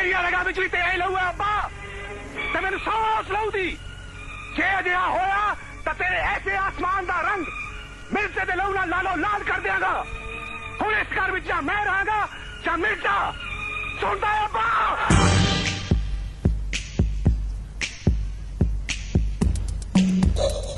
मेरिया रगा विच भी तेरा ही लहू है अब्बा ते मैनू सांस लहू दी जे अजिहा होया तो तेरे ऐसे आसमान दा रंग मिर्चे दे लहू नाल लालो लाल कर देंगा। हुण इस घर विच जा मैं रहांगा जा मिर्चा। सुनदा है अब्बा?